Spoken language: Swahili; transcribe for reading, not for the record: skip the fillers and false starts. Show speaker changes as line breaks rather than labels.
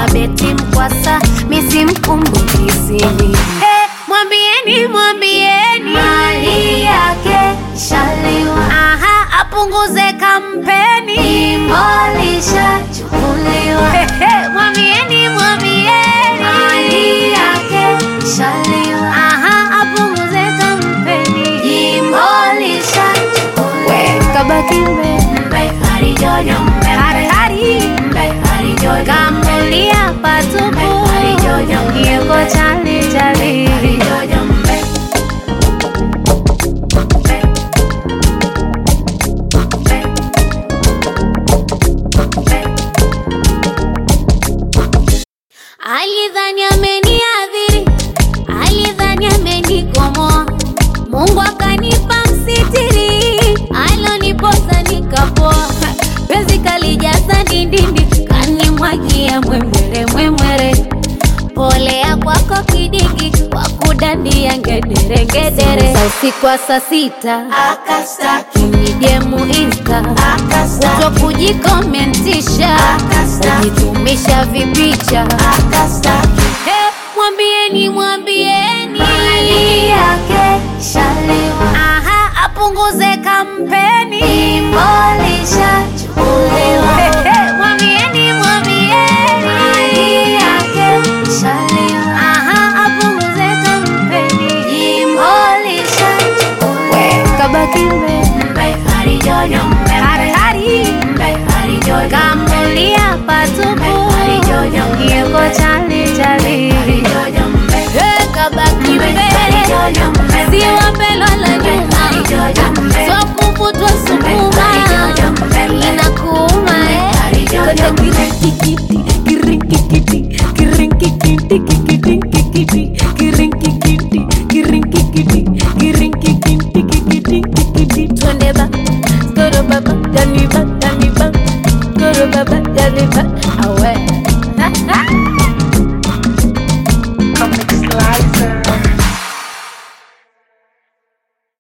Beti Mkwasa, misi mkumbuki sini. Mwambieni, mwambieni mali yake shaliwa. Aha, apunguze kampeni, imolisha chukuliwa. Mwambieni, mwambieni mali yake shaliwa. Aha, apunguze kampeni, imolisha chukuliwa. Kabaki mbe, hari jojo mbe, hari jojo. Kamulia patupu, hari jojo. Yego chali chali, hari jojo mbe. Alidhani ameniadhiri, alidhani amenikomoa. Mungu akanipa msitiri, aloniposa nikapoa. Penzi kalijaza dindindi, kanimwagia mwemwere mwemwere. Polea kwako kidigi, wakudandia ngedere ngedere. Usiku wa saa 6 akastaki, nijemu insta akastaki, kujikomentisha kujitumisha vipicha akastaki. Mwambieni, mwambieni mali yake shaliwa. Aha, apunguze kampeni, imolisha chukuliwa. Mwambieni, mwambieni mali yake shaliwa. Aha, apunguze kampeni, imolisha chukuliwa. Kabaki mbe, hari jojo mbe, hari jojo. Kamulia patupu, hari jojo. Yego chali chali, hari jojo mbe. Kabaki mbe, siwa pelo la nyuma, so kufutwa sukuma, inakuuma kote kirinkikiti, kirinkikiti, kirinkikiti, kirinkikiti, kirinkikiti, kirinkikiti, kirinkikiti. Twende ba, skoro baba, dani ba.